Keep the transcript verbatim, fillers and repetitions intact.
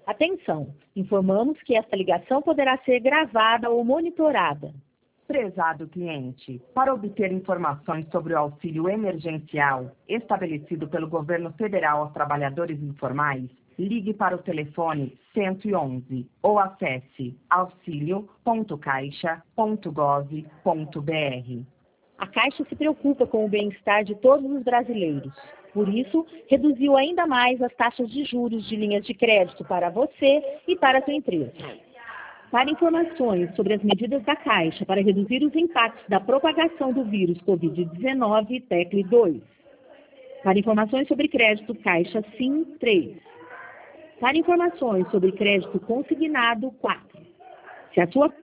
Atenção! Informamos que esta ligação poderá ser gravada ou monitorada. Prezado cliente, para obter informações sobre o auxílio emergencial estabelecido pelo Governo Federal aos trabalhadores informais, ligue para o telefone cento e onze ou acesse auxilio ponto caixa ponto gov ponto br. A Caixa se preocupa com o bem-estar de todos os brasileiros. Por isso, reduziu ainda mais as taxas de juros de linhas de crédito para você e para a sua empresa. Para informações sobre as medidas da Caixa para reduzir os impactos da propagação do vírus covid dezenove, tecle dois. Para informações sobre crédito Caixa Sim, três. Para informações sobre crédito consignado, quatro. Se a sua